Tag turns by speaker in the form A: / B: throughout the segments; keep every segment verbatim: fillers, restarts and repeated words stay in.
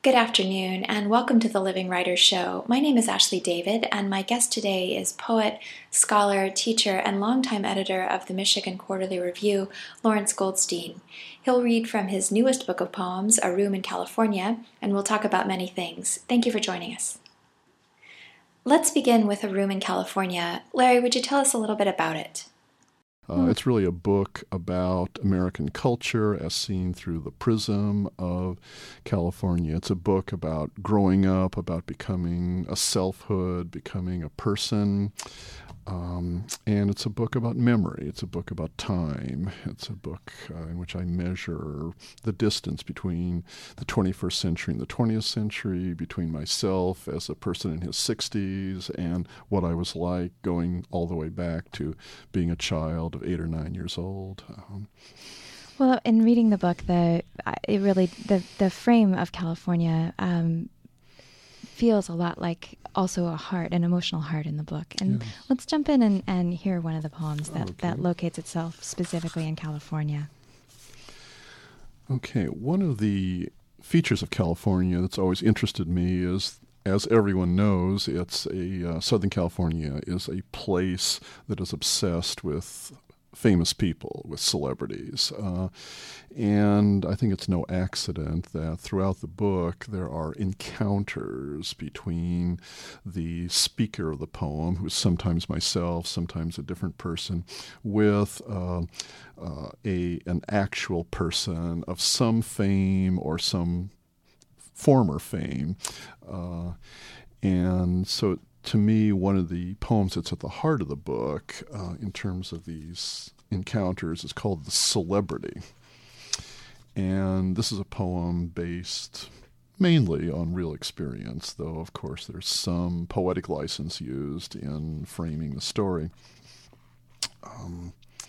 A: Good afternoon, and welcome to the Living Writers Show. My name is Ashley David, and my guest today is poet, scholar, teacher, and longtime editor of the Michigan Quarterly Review, Lawrence Goldstein. He'll read from his newest book of poems, A Room in California, and we'll talk about many things. Thank you for joining us. Let's begin with A Room in California. Larry, would you tell us a little bit about it?
B: Uh, it's really a book about American culture as seen through the prism of California. It's a book about growing up, about becoming a selfhood, becoming a person. Um, and it's a book about memory. It's a book about time. It's a book uh, in which I measure the distance between the twenty-first century and the twentieth century, between myself as a person in his sixties and what I was like going all the way back to being a child of eight or nine years old. Um,
C: well, in reading the book, the it really the the frame of California um, feels a lot like also a heart, an emotional heart in the book. And yes. Let's jump in and, and hear one of the poems that, okay. that locates itself specifically in California.
B: Okay, one of the features of California that's always interested me is, as everyone knows, it's a uh, Southern California is a place that is obsessed with famous people, with celebrities. Uh, and I think it's no accident that throughout the book there are encounters between the speaker of the poem, who's sometimes myself, sometimes a different person, with uh, uh, a an actual person of some fame or some former fame. Uh, and so to me, one of the poems that's at the heart of the book uh, in terms of these encounters is called The Celebrity. And this is a poem based mainly on real experience, though, of course, there's some poetic license used in framing the story. Um,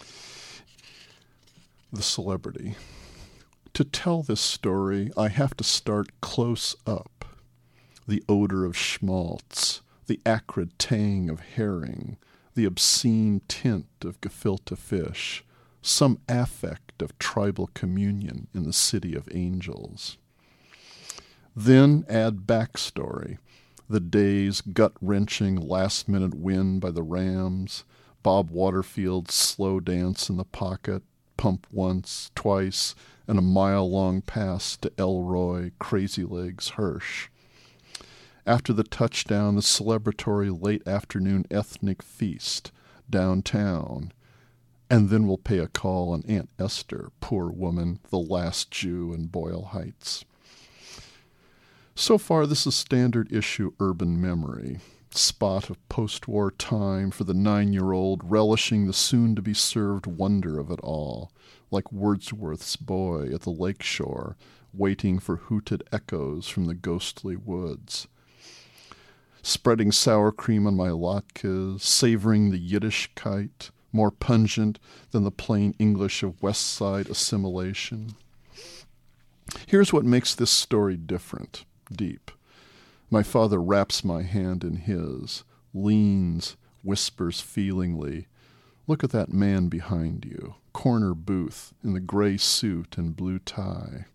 B: the Celebrity. To tell this story, I have to start close up. The odor of schmaltz, the acrid tang of herring, the obscene tint of gefilte fish, some affect of tribal communion in the city of angels. Then add backstory, the day's gut-wrenching last-minute win by the Rams, Bob Waterfield's slow dance in the pocket, pump once, twice, and a mile-long pass to Elroy, Crazy Legs Hirsch. After the touchdown, the celebratory late-afternoon ethnic feast downtown. And then we'll pay a call on Aunt Esther, poor woman, the last Jew in Boyle Heights. So far, this is standard issue urban memory, spot of post-war time for the nine-year-old relishing the soon-to-be-served wonder of it all, like Wordsworth's boy at the lakeshore, waiting for hooted echoes from the ghostly woods. Spreading sour cream on my latkes, savoring the Yiddishkeit, more pungent than the plain English of West Side assimilation. Here's what makes this story different, deep. My father wraps my hand in his, leans, whispers feelingly, "Look at that man behind you, corner booth, in the gray suit and blue tie."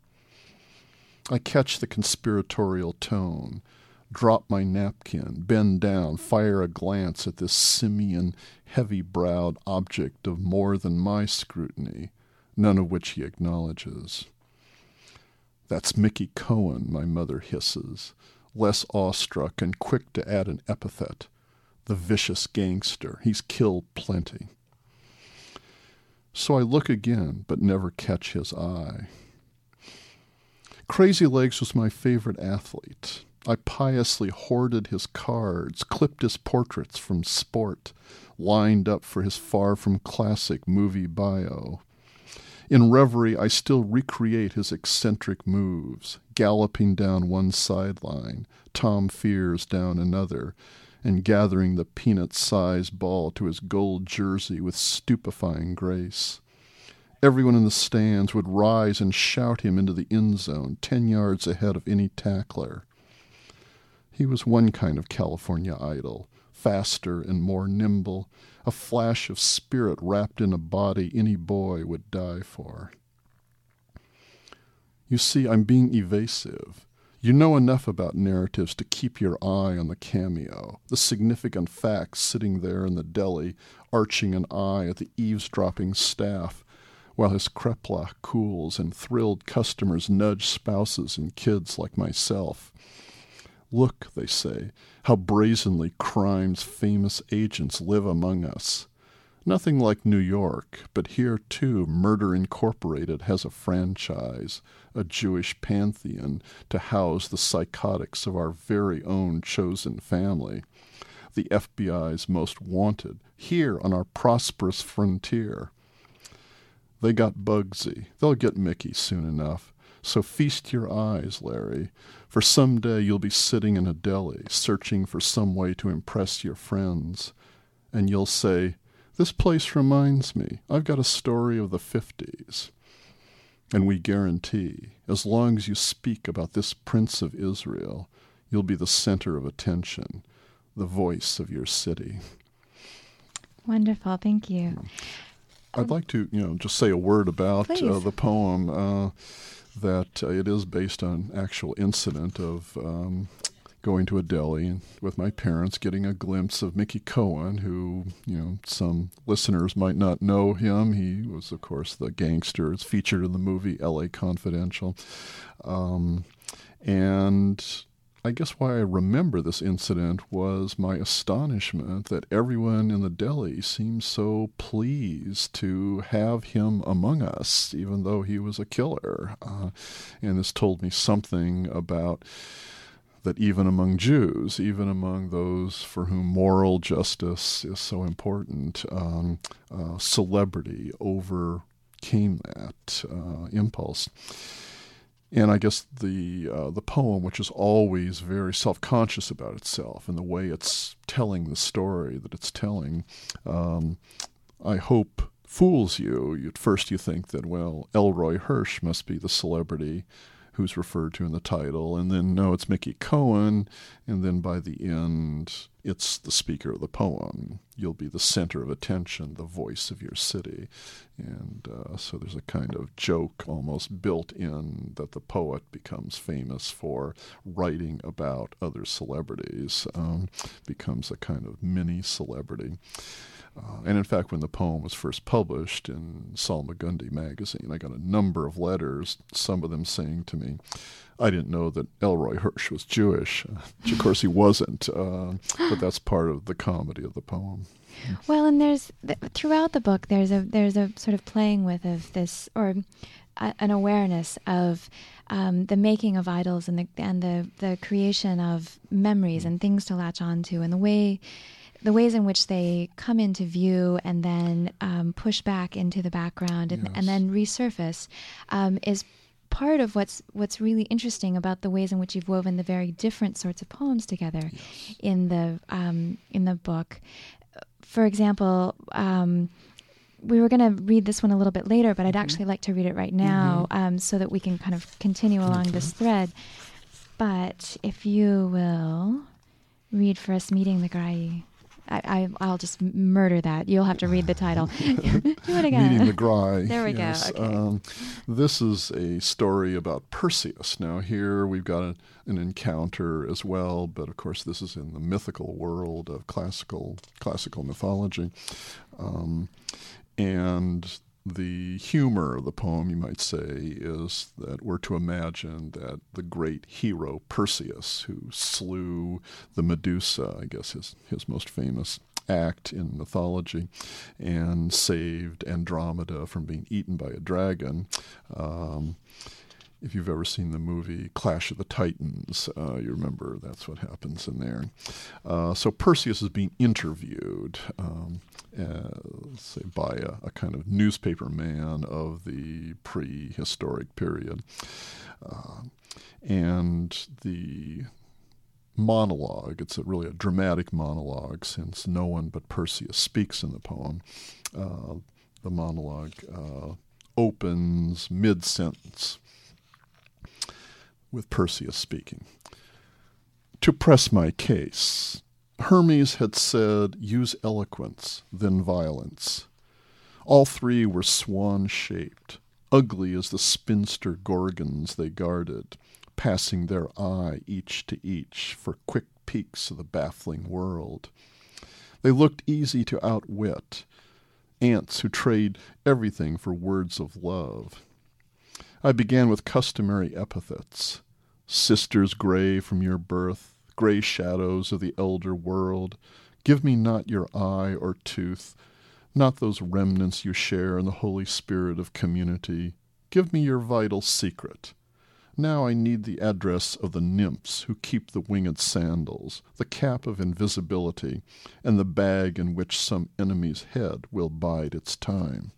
B: I catch the conspiratorial tone, drop my napkin, bend down, fire a glance at this simian, heavy-browed object of more than my scrutiny, none of which he acknowledges. "That's Mickey Cohen," my mother hisses, less awestruck and quick to add an epithet. "The vicious gangster. He's killed plenty." So I look again, but never catch his eye. Crazy Legs was my favorite athlete. I piously hoarded his cards, clipped his portraits from Sport, lined up for his far-from-classic movie bio. In reverie, I still recreate his eccentric moves, galloping down one sideline, Tom Fears down another, and gathering the peanut-sized ball to his gold jersey with stupefying grace. Everyone in the stands would rise and shout him into the end zone, ten yards ahead of any tackler. He was one kind of California idol, faster and more nimble, a flash of spirit wrapped in a body any boy would die for. You see, I'm being evasive. You know enough about narratives to keep your eye on the cameo, the significant fact sitting there in the deli, arching an eye at the eavesdropping staff, while his kreplach cools and thrilled customers nudge spouses and kids like myself. Look, they say, how brazenly crime's famous agents live among us. Nothing like New York, but here, too, Murder Incorporated has a franchise, a Jewish pantheon to house the psychotics of our very own chosen family. The F B I's most wanted, here on our prosperous frontier. They got Bugsy. They'll get Mickey soon enough. So feast your eyes, Larry, for someday you'll be sitting in a deli, searching for some way to impress your friends. And you'll say, "This place reminds me. I've got a story of the fifties. And we guarantee, as long as you speak about this Prince of Israel, you'll be the center of attention, the voice of your city."
C: Wonderful. Thank you.
B: I'd like to, you know, just say a word about uh, the poem, uh, that uh, it is based on actual incident of um, going to a deli with my parents, getting a glimpse of Mickey Cohen, who, you know, some listeners might not know him. He was, of course, the gangster. It's featured in the movie L A Confidential. Um, and I guess why I remember this incident was my astonishment that everyone in the deli seemed so pleased to have him among us, even though he was a killer. Uh, and this told me something about that even among Jews, even among those for whom moral justice is so important, um, uh, celebrity overcame that uh, impulse. And I guess the uh, the poem, which is always very self-conscious about itself and the way it's telling the story that it's telling, um, I hope fools you. At first you think that, well, Elroy Hirsch must be the celebrity who's referred to in the title, and then no, it's Mickey Cohen, and then by the end, it's the speaker of the poem. You'll be the center of attention, the voice of your city. And uh, so there's a kind of joke almost built in that the poet becomes famous for writing about other celebrities, um, becomes a kind of mini-celebrity. Uh, and in fact, when the poem was first published in Salmagundi magazine, I got a number of letters, some of them saying to me, I didn't know that Elroy Hirsch was Jewish, uh, which of course he wasn't, uh, but that's part of the comedy of the poem.
C: Well, and there's, throughout the book, there's a there's a sort of playing with of this, or a, an awareness of um, the making of idols and the and the, the creation of memories and things to latch onto, and the way... the ways in which they come into view and then um, push back into the background and,
B: yes.
C: and then resurface um, is part of what's what's really interesting about the ways in which you've woven the very different sorts of poems together yes. in the um, in the book. For example, um, we were going to read this one a little bit later, but I'd mm-hmm. actually like to read it right now mm-hmm. um, so that we can kind of continue along okay. this thread. But if you will read for us, Meeting the Grai. I, I, I'll just murder that. You'll have to read the title. Do it again.
B: Meeting the Grai.
C: There we
B: yes.
C: go. Okay.
B: Um, this is a story about Perseus. Now here we've got a, an encounter as well, but of course this is in the mythical world of classical classical mythology. Um, and the humor of the poem, you might say, is that we're to imagine that the great hero Perseus, who slew the Medusa, I guess his, his most famous act in mythology, and saved Andromeda from being eaten by a dragon. Um, if you've ever seen the movie Clash of the Titans, uh, you remember that's what happens in there. Uh, so Perseus is being interviewed um, uh, say by a, a kind of newspaper man of the prehistoric period. Uh, and the monologue, it's a, really a dramatic monologue since no one but Perseus speaks in the poem. Uh, the monologue uh, opens mid-sentence with Perseus speaking. To press my case, Hermes had said, use eloquence, then violence. All three were swan-shaped, ugly as the spinster gorgons they guarded, passing their eye each to each for quick peeks of the baffling world. They looked easy to outwit, ants who trade everything for words of love. I began with customary epithets. Sisters gray from your birth, gray shadows of the elder world, give me not your eye or tooth, not those remnants you share in the holy spirit of community. Give me your vital secret. Now I need the address of the nymphs who keep the winged sandals, the cap of invisibility, and the bag in which some enemy's head will bide its time.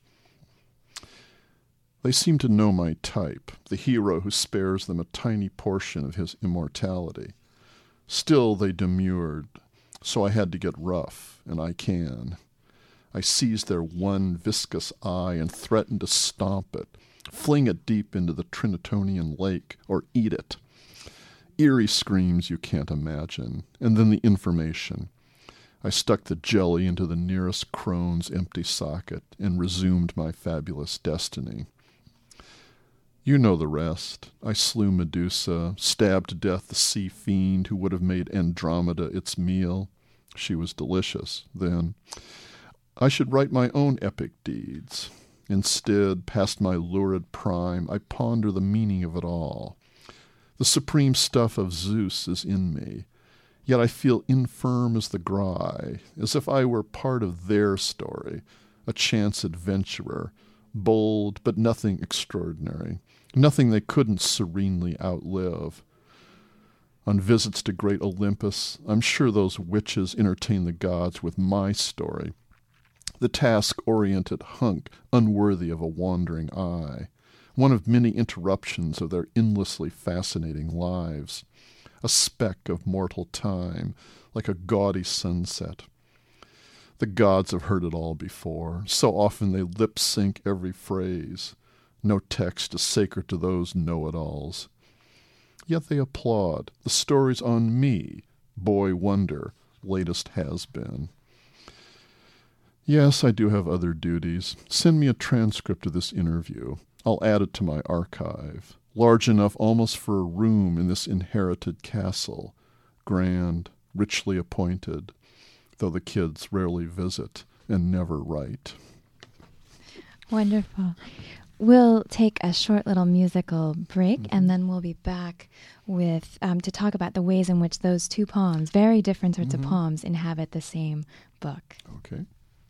B: They seem to know my type, the hero who spares them a tiny portion of his immortality. Still they demurred, so I had to get rough, and I can. I seized their one viscous eye and threatened to stomp it, fling it deep into the Trinitonian lake, or eat it. Eerie screams you can't imagine, and then the information. I stuck the jelly into the nearest crone's empty socket and resumed my fabulous destiny. You know the rest. I slew Medusa, stabbed to death the sea fiend who would have made Andromeda its meal. She was delicious, then. I should write my own epic deeds. Instead, past my lurid prime, I ponder the meaning of it all. The supreme stuff of Zeus is in me, yet I feel infirm as the Graii, as if I were part of their story, a chance adventurer, bold but nothing extraordinary, nothing they couldn't serenely outlive. On visits to great Olympus, I'm sure those witches entertain the gods with my story, the task-oriented hunk unworthy of a wandering eye, one of many interruptions of their endlessly fascinating lives, a speck of mortal time, like a gaudy sunset. The gods have heard it all before. So often they lip-sync every phrase. No text is sacred to those know-it-alls. Yet they applaud. The story's on me, boy wonder, latest has-been. Yes, I do have other duties. Send me a transcript of this interview. I'll add it to my archive, large enough almost for a room in this inherited castle, grand, richly appointed, though the kids rarely visit and never write.
C: Wonderful. We'll take a short little musical break, mm-hmm. and then we'll be back with um, to talk about the ways in which those two poems, very different sorts mm-hmm. of poems, inhabit the same book.
B: Okay.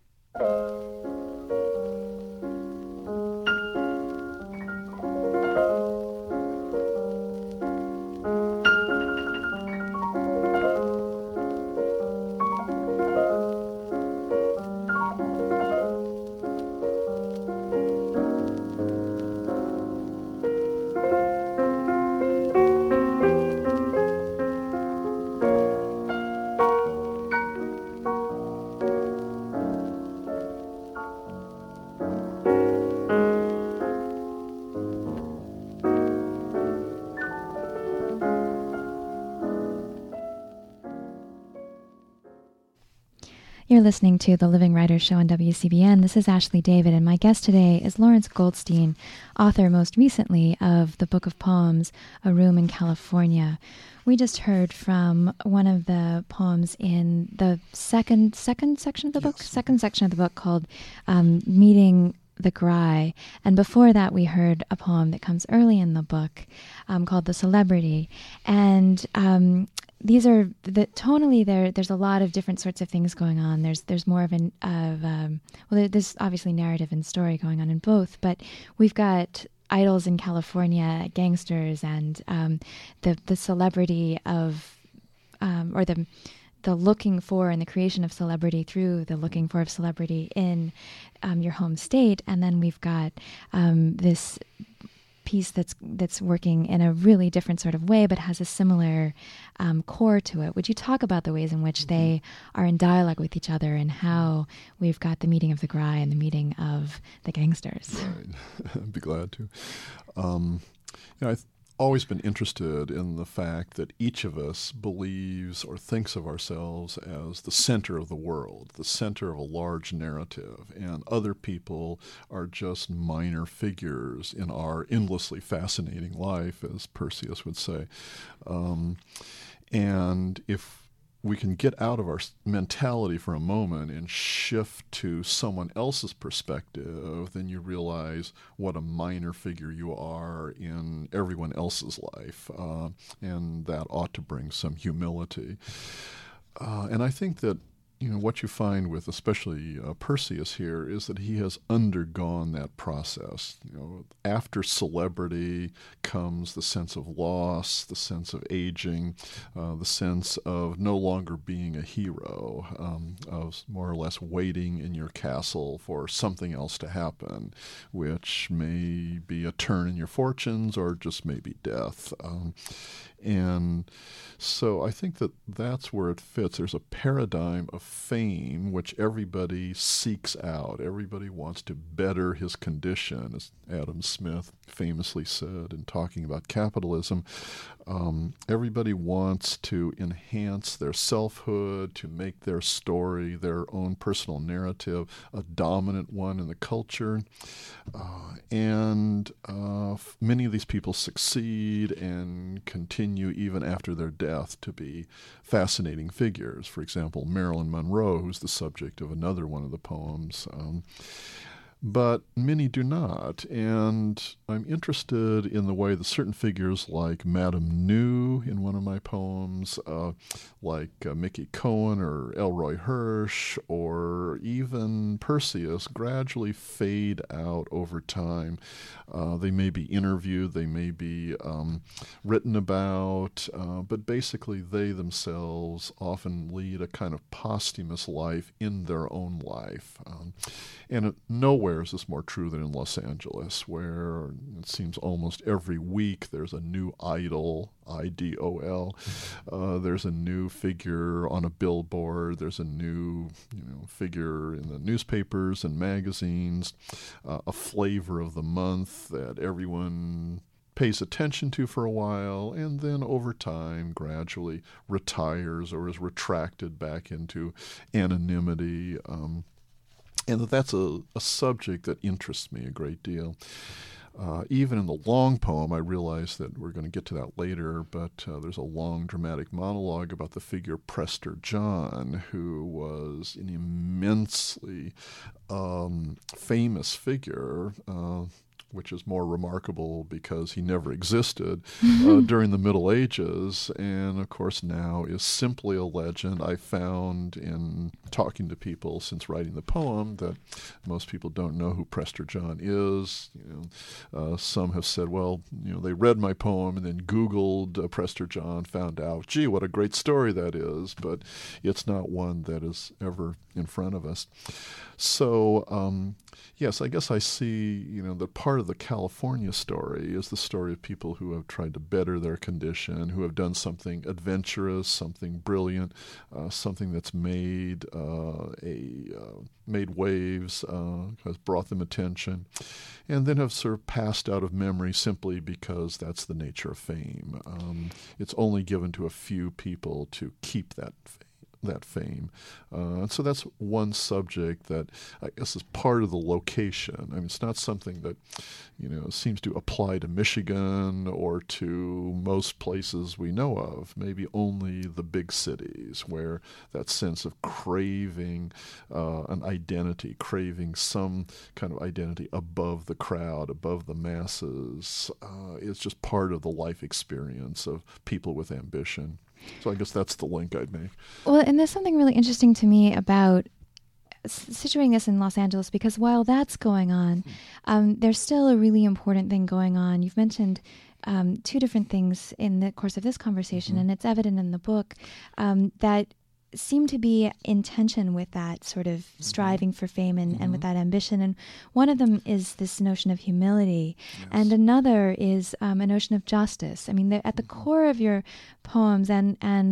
C: You're listening to The Living Writers Show on W C B N. This is Ashley David, and my guest today is Lawrence Goldstein, author most recently of the book of poems, A Room in California. We just heard from one of the poems in the second second section of the book, yes. second section of the book called um, Meeting the Graii. And before that, we heard a poem that comes early in the book um, called The Celebrity. And um, these are, the, tonally, there. there's a lot of different sorts of things going on. There's there's more of an, of um, well, there's obviously narrative and story going on in both, but we've got idols in California, gangsters, and um, the, the celebrity of, um, or the the looking for and the creation of celebrity through the looking for of celebrity in um, your home state. And then we've got um, this piece that's that's working in a really different sort of way, but has a similar um, core to it. Would you talk about the ways in which mm-hmm. they are in dialogue with each other, and how we've got the meeting of the Graii and the meeting of the gangsters?
B: Right. I'd be glad to. Um, you know, I th- always been interested in the fact that each of us believes or thinks of ourselves as the center of the world, the center of a large narrative, and other people are just minor figures in our endlessly fascinating life, as Persius would say. Um, and if we can get out of our mentality for a moment and shift to someone else's perspective, then you realize what a minor figure you are in everyone else's life, uh, and that ought to bring some humility. Uh, and I think that, you know, what you find with especially uh, Persius here is that he has undergone that process. You know, after celebrity comes the sense of loss, the sense of aging, uh, the sense of no longer being a hero, um, of more or less waiting in your castle for something else to happen, which may be a turn in your fortunes or just maybe death. Um, And so I think that that's where it fits. There's a paradigm of fame which everybody seeks out. Everybody wants to better his condition, as Adam Smith famously said in talking about capitalism. Um, everybody wants to enhance their selfhood, to make their story, their own personal narrative, a dominant one in the culture. Uh, and uh, many of these people succeed and continue even after their death to be fascinating figures. For example, Marilyn Monroe, who's the subject of another one of the poems. Um, But many do not, and I'm interested in the way that certain figures like Madame New in one of my poems, uh, like uh, Mickey Cohen or Elroy Hirsch, or even Persius, gradually fade out over time. Uh, they may be interviewed, they may be um, written about, uh, but basically they themselves often lead a kind of posthumous life in their own life. Um, and it, nowhere is this more true than in Los Angeles, where it seems almost every week there's a new idol, I D O L. Uh, there's a new figure on a billboard. There's a new, you know, figure in the newspapers and magazines, uh, a flavor of the month that everyone pays attention to for a while, and then over time gradually retires or is retracted back into anonymity. Um, And that that's a, a subject that interests me a great deal. Uh, even in the long poem, I realize that we're going to get to that later, but uh, there's a long dramatic monologue about the figure Prester John, who was an immensely um, famous figure, uh, which is more remarkable because he never existed uh, during the Middle Ages, and of course now is simply a legend. I found in talking to people since writing the poem that most people don't know who Prester John is. You know, uh, some have said, well, you know, they read my poem and then Googled uh, Prester John, found out, gee, what a great story that is, but it's not one that is ever in front of us. So, um, yes, I guess I see, you know, that part of the California story is the story of people who have tried to better their condition, who have done something adventurous, something brilliant, uh, something that's made uh, a uh, made waves, uh, has brought them attention, and then have sort of passed out of memory simply because that's the nature of fame. Um, it's only given to a few people to keep that fame. that fame. Uh, and so that's one subject that I guess is part of the location. I mean, it's not something that, you know, seems to apply to Michigan or to most places we know of, maybe only the big cities where that sense of craving uh, an identity, craving some kind of identity above the crowd, above the masses, uh, is just part of the life experience of people with ambition. So I guess that's the link I'd make.
C: Well, and there's something really interesting to me about situating this in Los Angeles, because while that's going on, um, there's still a really important thing going on. You've mentioned um, two different things in the course of this conversation, mm-hmm. and it's evident in the book um, that seem to be in tension with that sort of striving for fame and, mm-hmm. and with that ambition. And one of them is this notion of humility, yes. and another is um, a notion of justice. I mean, at the core of your poems and and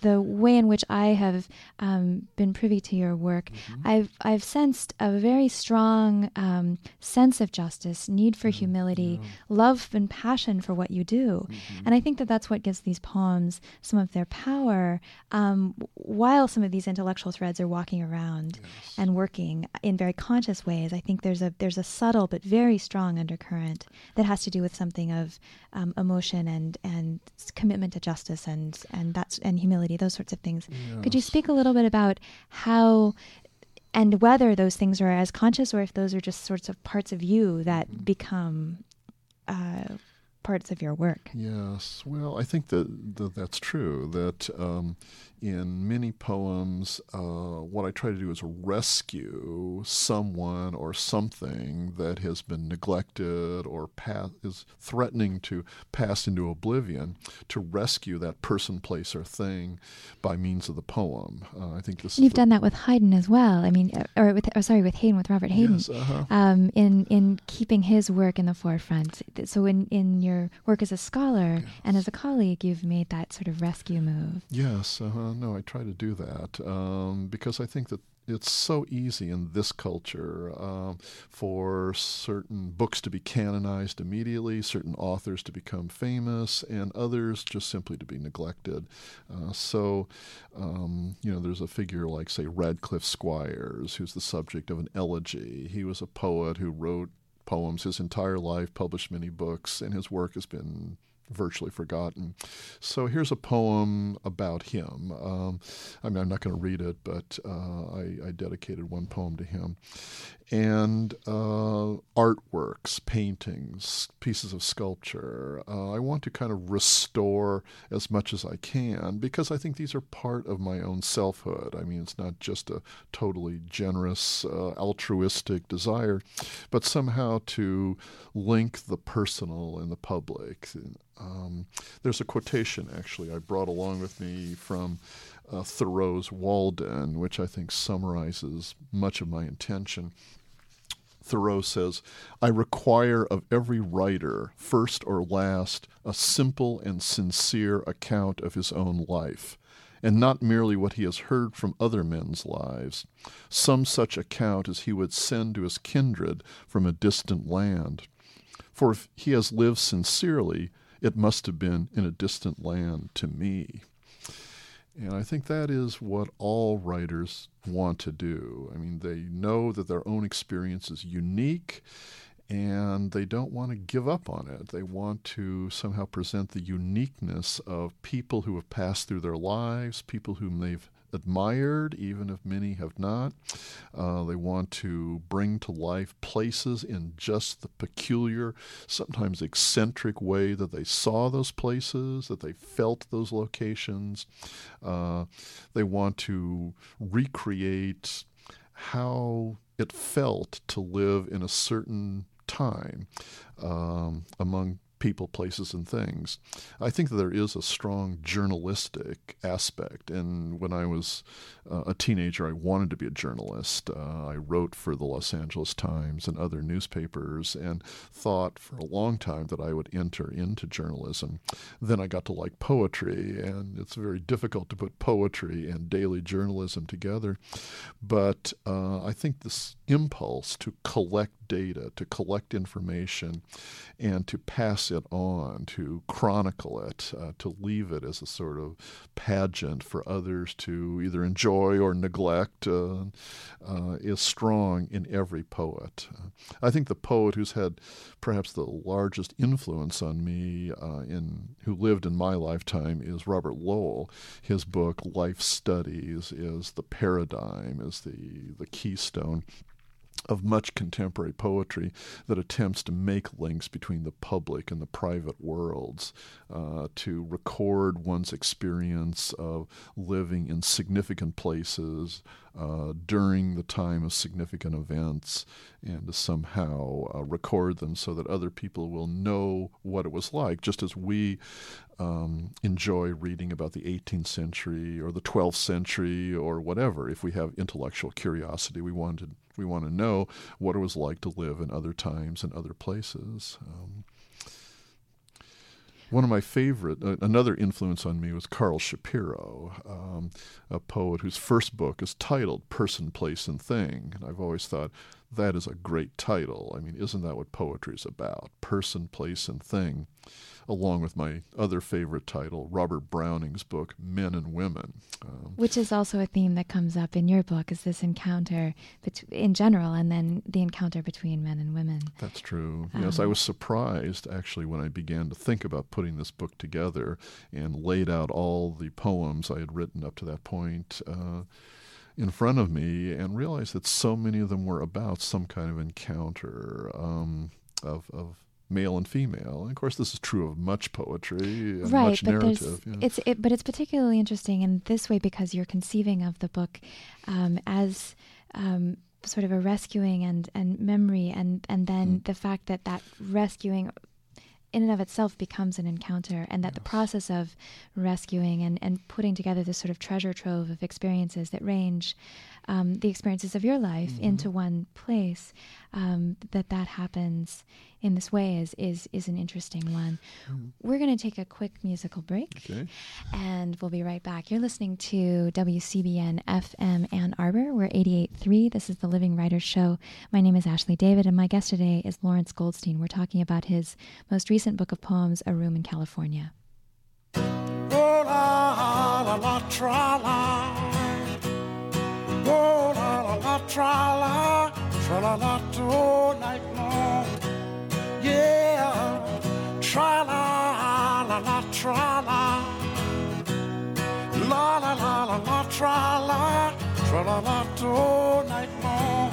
C: the way in which I have um, been privy to your work, mm-hmm. I've I've sensed a very strong um, sense of justice, need for mm-hmm. humility, yeah. love and passion for what you do, mm-hmm. and I think that that's what gives these poems some of their power. Um, while some of these intellectual threads are walking around yes. and working in very conscious ways, I think there's a there's a subtle but very strong undercurrent that has to do with something of um, emotion and and commitment to justice and and that's and humility, those sorts of things. Yes. Could you speak a little bit about how and whether those things are as conscious or if those are just sorts of parts of you that mm-hmm. become uh, parts of your work?
B: Yes. Well, I think that, that that's true, that um, in many poems, uh, what I try to do is rescue someone or something that has been neglected or pass, is threatening to pass into oblivion, to rescue that person, place, or thing by means of the poem. Uh, I think this.
C: You've
B: is
C: done that with Haydn as well. I mean, or with, or sorry, with Haydn, with Robert Haydn.
B: Yes, uh-huh.
C: um, in in keeping his work in the forefront. So in in your work as a scholar yes. and as a colleague, you've made that sort of rescue move.
B: Yes, uh-huh. No, I try to do that um, because I think that it's so easy in this culture um, for certain books to be canonized immediately, certain authors to become famous, and others just simply to be neglected. Uh, so, um, you know, there's a figure like, say, Radcliffe Squires, who's the subject of an elegy. He was a poet who wrote poems his entire life, published many books, and his work has been virtually forgotten. So here's a poem about him. Um, I mean, I'm not going to read it, but uh, I, I dedicated one poem to him. And uh, artworks, paintings, pieces of sculpture. Uh, I want to kind of restore as much as I can because I think these are part of my own selfhood. I mean, it's not just a totally generous, uh, altruistic desire, but somehow to link the personal and the public. Um, there's a quotation, actually, I brought along with me from uh, Thoreau's Walden, which I think summarizes much of my intention. Thoreau says, "I require of every writer, first or last, a simple and sincere account of his own life, and not merely what he has heard from other men's lives, some such account as he would send to his kindred from a distant land. For if he has lived sincerely, it must have been in a distant land to me." And I think that is what all writers want to do. I mean, they know that their own experience is unique, and they don't want to give up on it. They want to somehow present the uniqueness of people who have passed through their lives, people whom they've admired, even if many have not. Uh, they want to bring to life places in just the peculiar, sometimes eccentric way that they saw those places, that they felt those locations. Uh, they want to recreate how it felt to live in a certain time um, among people, places, and things. I think that there is a strong journalistic aspect. And when I was uh, a teenager, I wanted to be a journalist. Uh, I wrote for the Los Angeles Times and other newspapers and thought for a long time that I would enter into journalism. Then I got to like poetry, and it's very difficult to put poetry and daily journalism together. But uh, I think this impulse to collect data, to collect information, and to pass it on, to chronicle it, uh, to leave it as a sort of pageant for others to either enjoy or neglect, uh, uh, is strong in every poet. Uh, I think the poet who's had perhaps the largest influence on me, uh, in who lived in my lifetime, is Robert Lowell. His book, Life Studies, is the paradigm, is the, the keystone of much contemporary poetry that attempts to make links between the public and the private worlds, uh, to record one's experience of living in significant places uh, during the time of significant events, and to somehow uh, record them so that other people will know what it was like, just as we um, enjoy reading about the eighteenth century or the twelfth century or whatever. If we have intellectual curiosity, we want to We want to know what it was like to live in other times and other places. Um, One of my favorite, uh, another influence on me was Carl Shapiro, um, a poet whose first book is titled Person, Place, and Thing. And I've always thought, that is a great title. I mean, isn't that what poetry is about? Person, place, and thing. Along with my other favorite title, Robert Browning's book, Men and Women. Um,
C: Which is also a theme that comes up in your book, is this encounter bet- in general, and then the encounter between men and women.
B: That's true.
C: Um,
B: yes, I was surprised, actually, when I began to think about putting this book together and laid out all the poems I had written up to that point uh, in front of me, and realized that so many of them were about some kind of encounter um, of, of male and female. And of course, this is true of much poetry and
C: right,
B: much
C: but
B: narrative. Yeah.
C: It's it, but it's particularly interesting in this way because you're conceiving of the book um, as um, sort of a rescuing and, and memory, and and then mm. the fact that that rescuing in and of itself becomes an encounter, and that yes. the process of rescuing and, and putting together this sort of treasure trove of experiences that range um, the experiences of your life mm-hmm. into one place, um, that that happens in this way is is, is an interesting one. Mm. We're going to take a quick musical break,
B: okay.
C: and we'll be right back. You're listening to W C B N F M Ann Arbor. We're eighty-eight point three. This is the Living Writers Show. My name is Ashley David, and my guest today is Lawrence Goldstein. We're talking about his most recent book of poems, A Room in California.
D: Oh, la, la, la, tra, la. Oh, la, la, la, tra, la. Tra, la, la, all night long. Yeah. Tra, la, la, la, tra, la. La, la, la, la, la, tra, la. Tra, la, la, all night long.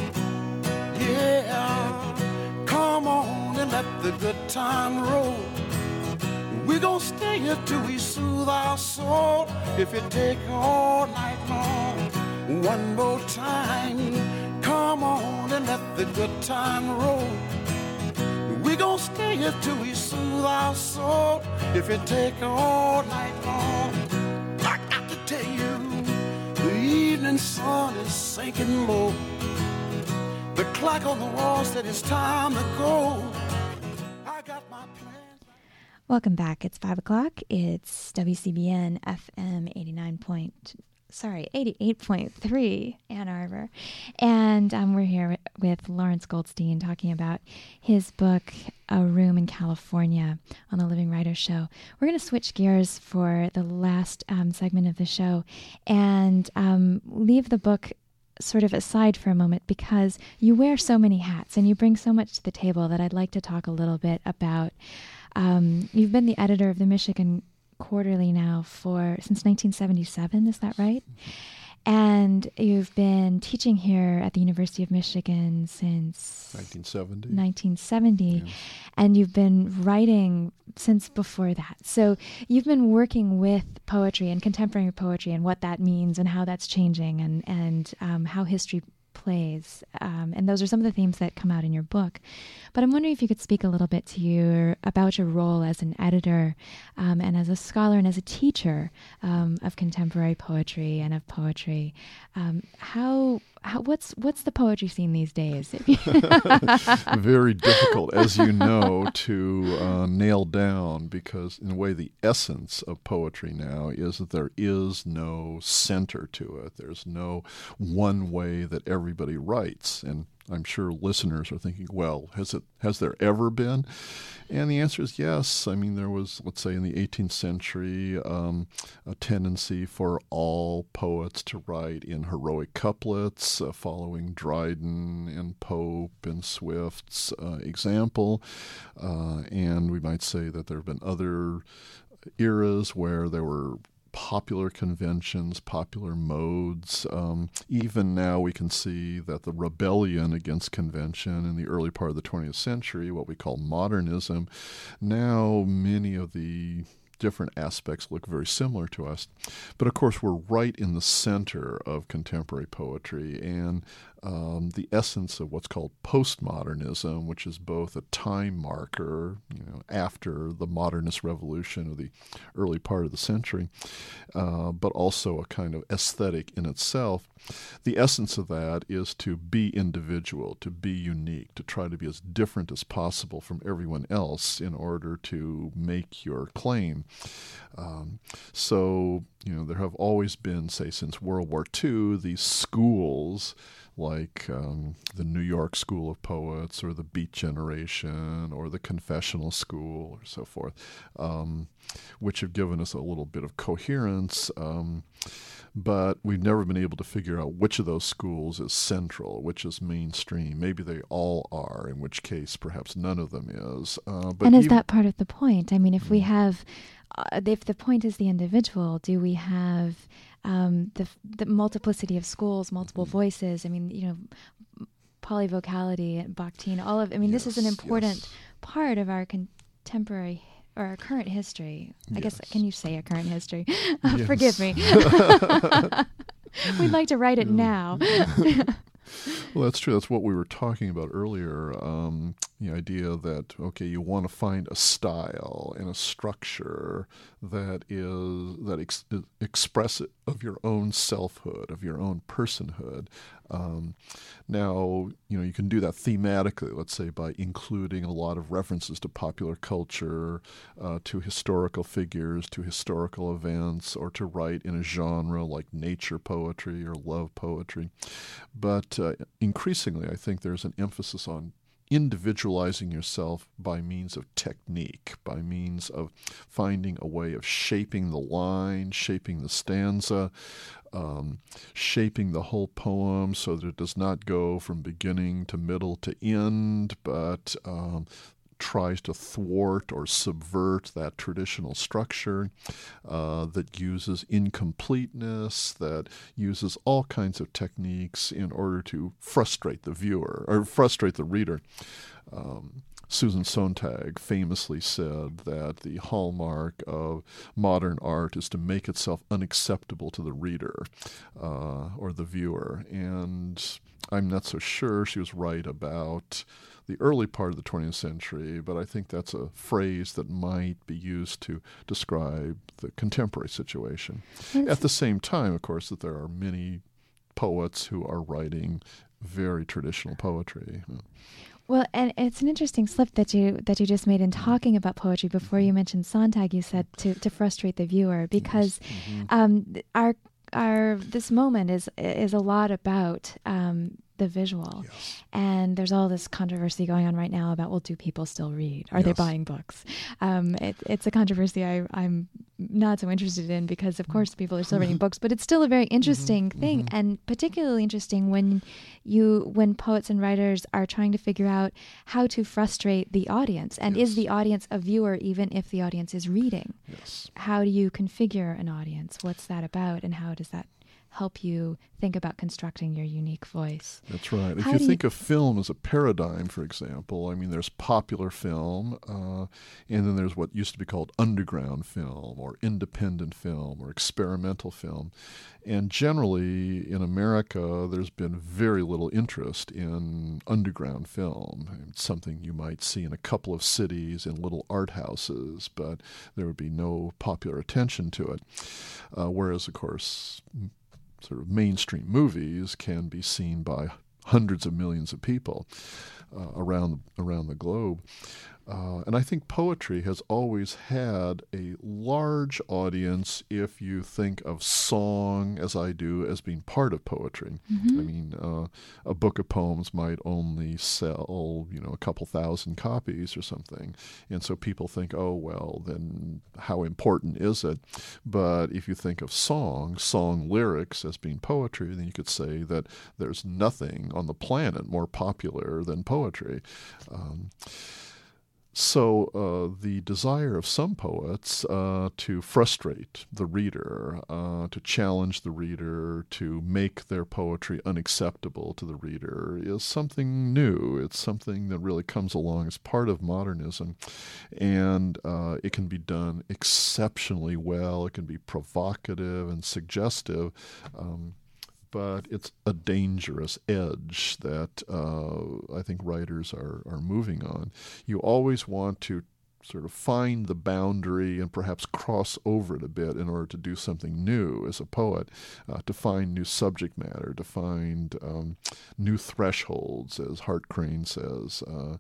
D: Yeah. Come on and let the good time roll. We're gonna stay here till we soothe our soul. If you take all night long, one more time, come on and let the good time roll. We're gonna stay here till we soothe our soul. If you take all night long, I got to tell you, the evening sun is sinking low. The clock on the wall said it's time to go. I got my plan.
C: Welcome back. It's five o'clock. It's W C B N F M eighty-nine point, sorry, eighty-eight point three Ann Arbor. And um, we're here with Lawrence Goldstein talking about his book, A Room in California, on the Living Writers Show. We're going to switch gears for the last um, segment of the show and um, leave the book sort of aside for a moment, because you wear so many hats and you bring so much to the table that I'd like to talk a little bit about. Um, you've been the editor of the Michigan Quarterly now for since nineteen seventy-seven, is that right? And you've been teaching here at the University of Michigan since
B: nineteen seventy.
C: nineteen seventy,
B: yeah.
C: And you've been writing since before that. So you've been working with poetry and contemporary poetry and what that means and how that's changing and, and um, how history plays. Um, and those are some of the themes that come out in your book. But I'm wondering if you could speak a little bit to your about your role as an editor um, and as a scholar and as a teacher um, of contemporary poetry and of poetry. Um, how how what's what's the poetry scene these days?
B: Very difficult, as you know, to uh, nail down, because in a way the essence of poetry now is that there is no center to it. There's no one way that everybody writes. And I'm sure listeners are thinking, well, has it has there ever been? And the answer is yes. I mean, there was, let's say, in the eighteenth century, um, a tendency for all poets to write in heroic couplets, uh, following Dryden and Pope and Swift's uh, example. Uh, and we might say that there have been other eras where there were popular conventions, popular modes. Um, even now we can see that the rebellion against convention in the early part of the twentieth century, what we call modernism, now many of the different aspects look very similar to us. But of course, we're right in the center of contemporary poetry, and um, the essence of what's called postmodernism, which is both a time marker, you know, after the modernist revolution of the early part of the century, uh, but also a kind of aesthetic in itself. The essence of that is to be individual, to be unique, to try to be as different as possible from everyone else in order to make your claim. Um, so, you know, there have always been, say, since World War Two, these schools like um, the New York School of Poets or the Beat Generation or the Confessional School or so forth, um, which have given us a little bit of coherence. Um, but we've never been able to figure out which of those schools is central, which is mainstream. Maybe they all are, in which case perhaps none of them is. Uh, but
C: and is
B: even,
C: that part of the point? I mean, if we have, uh, if the point is the individual, do we have um, the the multiplicity of schools, multiple mm-hmm. voices? I mean, you know, polyvocality, Bakhtin, all of. I mean, yes, this is an important yes. part of our contemporary or our current history. I yes. guess, can you say a current history? uh,
B: yes.
C: Forgive me. We'd like to write it now.
B: Well, that's true. That's what we were talking about earlier. Um, the idea that, okay, you want to find a style and a structure that is that ex- express it of your own selfhood, of your own personhood. Um, now, you know, you can do that thematically, let's say, by including a lot of references to popular culture, uh, to historical figures, to historical events, or to write in a genre like nature poetry or love poetry. But uh, increasingly, I think there's an emphasis on individualizing yourself by means of technique, by means of finding a way of shaping the line, shaping the stanza, um, shaping the whole poem so that it does not go from beginning to middle to end, but um, tries to thwart or subvert that traditional structure, uh, that uses incompleteness, that uses all kinds of techniques in order to frustrate the viewer or frustrate the reader. Um, Susan Sontag famously said that the hallmark of modern art is to make itself unacceptable to the reader uh, or the viewer. And I'm not so sure she was right about the early part of the twentieth century, but I think that's a phrase that might be used to describe the contemporary situation. Yes. At the same time, of course, that there are many poets who are writing very traditional poetry.
C: Well, and it's an interesting slip that you that you just made in talking about poetry. Before you mentioned Sontag, you said to, to frustrate the viewer, because yes. mm-hmm. um, our our this moment is is a lot about um, the visual, yes. and there's all this controversy going on right now about, well, do people still read? Are yes. they buying books? Um, it, it's a controversy I, I'm not so interested in, because of course people are still reading books, but it's still a very interesting mm-hmm, thing, mm-hmm. and particularly interesting when you when poets and writers are trying to figure out how to frustrate the audience, and yes. is the audience a viewer even if the audience is reading?
B: Yes.
C: How do you configure an audience? What's that about, and how does that help you think about constructing your unique voice?
B: That's right. If
C: How
B: you
C: do
B: think
C: you...
B: of film as a paradigm, for example, I mean, there's popular film, uh, and then there's what used to be called underground film or independent film or experimental film. And generally, in America, there's been very little interest in underground film. It's something you might see in a couple of cities in little art houses, but there would be no popular attention to it. Uh, whereas, of course, sort of mainstream movies can be seen by hundreds of millions of people uh, around around the globe. Uh, and I think poetry has always had a large audience if you think of song, as I do, as being part of poetry. Mm-hmm. I mean, uh, a book of poems might only sell, you know, a couple thousand copies or something. And so people think, oh, well, then how important is it? But if you think of song, song lyrics as being poetry, then you could say that there's nothing on the planet more popular than poetry. Um, So uh, the desire of some poets uh, to frustrate the reader, uh, to challenge the reader, to make their poetry unacceptable to the reader is something new. It's something that really comes along as part of modernism, and uh, it can be done exceptionally well. It can be provocative and suggestive. Um, But it's a dangerous edge that uh, I think writers are, are moving on. You always want to sort of find the boundary and perhaps cross over it a bit in order to do something new as a poet, uh, to find new subject matter, to find um, new thresholds, as Hart Crane says. Uh,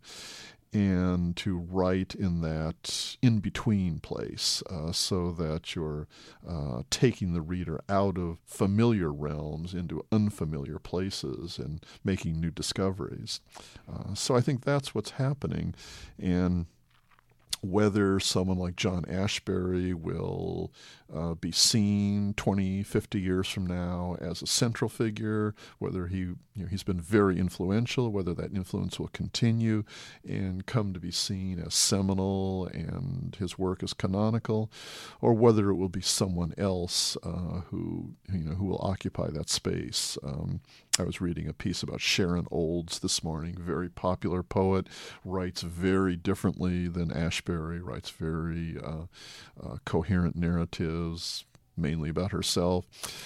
B: and to write in that in-between place uh, so that you're uh, taking the reader out of familiar realms into unfamiliar places and making new discoveries. Uh, so I think that's what's happening. And whether someone like John Ashbery will uh, be seen twenty, fifty years from now as a central figure, whether he, you know, he's been very influential, whether that influence will continue and come to be seen as seminal and his work is canonical, or whether it will be someone else uh, who, you know, who will occupy that space. Um, I was reading a piece about Sharon Olds this morning, very popular poet, writes very differently than Ashbery, writes very uh, uh, coherent narratives, mainly about herself.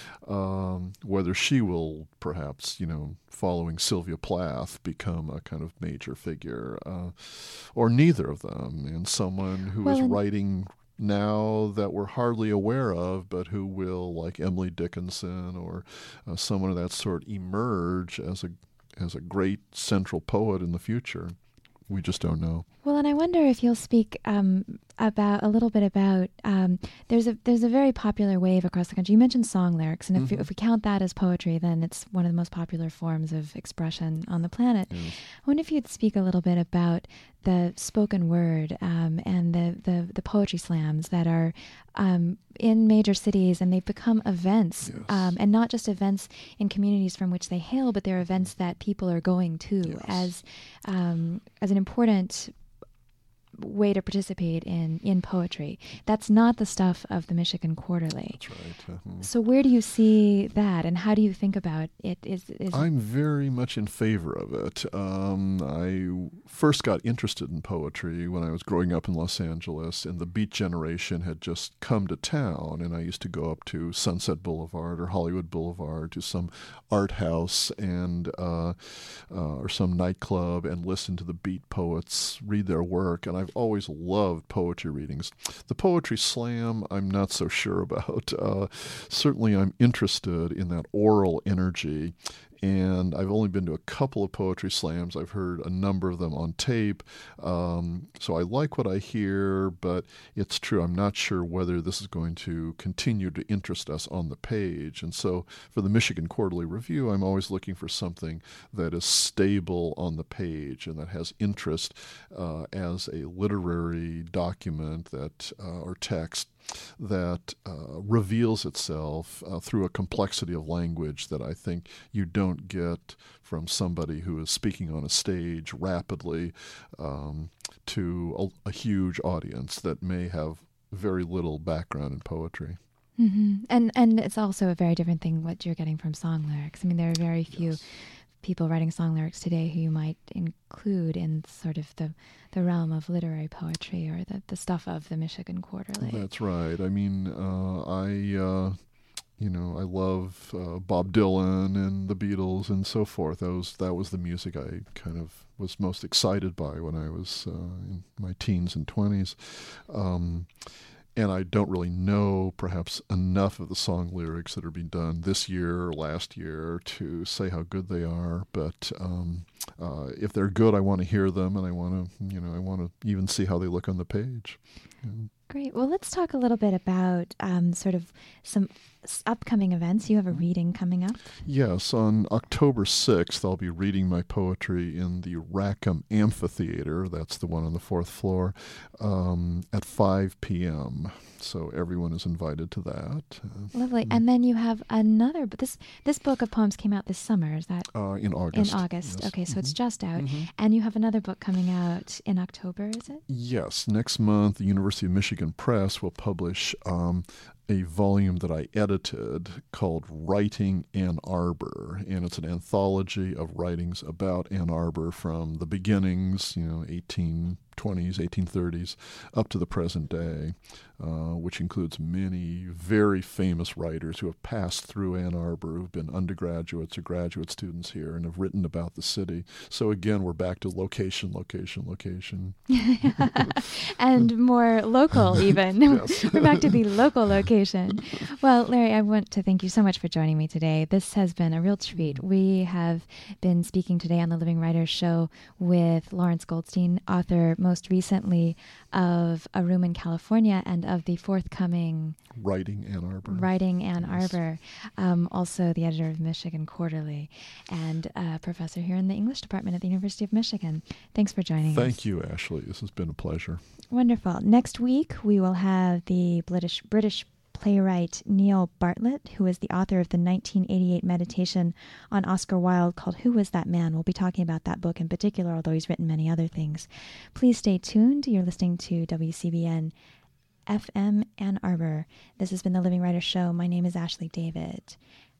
B: Um, whether she will perhaps, you know, following Sylvia Plath, become a kind of major figure, uh, or neither of them, and someone who
C: well,
B: is
C: and-
B: writing now that we're hardly aware of, but who will, like Emily Dickinson or uh, someone of that sort, emerge as a as a great central poet in the future. We just don't know.
C: Well, and I wonder if you'll speak um, about a little bit about um, there's a there's a very popular wave across the country. You mentioned song lyrics, and if,
B: Mm-hmm.
C: if we count that as poetry, then it's one of the most popular forms of expression on the planet.
B: Yes.
C: I wonder if you'd speak a little bit about the spoken word um, and the, the the poetry slams that are um, in major cities, and they've become events,
B: Yes.
C: um, and not just events in communities from which they hail, but they're events that people are going to
B: Yes.
C: as um, as an important way to participate in, in poetry. That's not the stuff of the Michigan Quarterly.
B: That's right. Uh-huh.
C: So where do you see that, and how do you think about it? Is, is
B: I'm very much in favor of it. Um, I first got interested in poetry when I was growing up in Los Angeles, and the Beat Generation had just come to town, and I used to go up to Sunset Boulevard or Hollywood Boulevard to some art house and uh, uh, or some nightclub and listen to the Beat poets read their work, and I've always loved poetry readings. The Poetry Slam, I'm not so sure about. Uh, certainly I'm interested in that oral energy, and I've only been to a couple of poetry slams. I've heard a number of them on tape, um, so I like what I hear, but it's true, I'm not sure whether this is going to continue to interest us on the page. And so for the Michigan Quarterly Review, I'm always looking for something that is stable on the page and that has interest uh, as a literary document that uh, or text that uh, reveals itself uh, through a complexity of language that I think you don't get from somebody who is speaking on a stage rapidly um, to a, a huge audience that may have very little background in poetry.
C: Mm-hmm. And and it's also a very different thing what you're getting from song lyrics. I mean, there are very few
B: Yes.
C: people writing song lyrics today who you might include in sort of the, the realm of literary poetry or the, the stuff of the Michigan Quarterly.
B: That's right. I mean, uh, I, uh, you know, I love uh, Bob Dylan and the Beatles and so forth. That was, that was the music I kind of was most excited by when I was uh, in my teens and twenties. Um, And I don't really know perhaps enough of the song lyrics that are being done this year or last year to say how good they are. But um, uh, if they're good, I want to hear them, and I want to, you know, I want to even see how they look on the page. And
C: Great. Well, let's talk a little bit about um, sort of some s- upcoming events. You have a reading coming up.
B: Yes, on October sixth, I'll be reading my poetry in the Rackham Amphitheater. That's the one on the fourth floor, um, at five p.m. So everyone is invited to that. Uh,
C: Lovely. And then you have another, but this this book of poems came out this summer. Is that
B: uh, in August.
C: in August?
B: Yes.
C: Okay, so
B: Mhm.
C: it's just out.
B: Mhm.
C: And you have another book coming out in October, is it?
B: Yes, next month the University of Michigan Press will publish um, a volume that I edited called Writing Ann Arbor, and it's an anthology of writings about Ann Arbor from the beginnings, you know, eighteen twenties, eighteen thirties, up to the present day, uh, which includes many very famous writers who have passed through Ann Arbor, who've been undergraduates or graduate students here and have written about the city. So again, we're back to location, location, location.
C: And more local, even.
B: Yes.
C: We're back to the local location. Well, Larry, I want to thank you so much for joining me today. This has been a real treat. We have been speaking today on the Living Writers Show with Lawrence Goldstein, author most recently of A Room in California and of the forthcoming
B: Writing Ann Arbor.
C: Writing Ann
B: Yes.
C: Arbor, um, also the editor of Michigan Quarterly, and a professor here in the English department at the University of Michigan. Thanks for joining us.
B: Thank you, Ashley. This has been a pleasure.
C: Wonderful. Next week, we will have the British British playwright Neil Bartlett, who is the author of the nineteen eighty-eight meditation on Oscar Wilde called Who Was That Man? We'll be talking about that book in particular, although he's written many other things. Please stay tuned. You're listening to W C B N F M Ann Arbor. This has been the Living Writers Show. My name is Ashley David.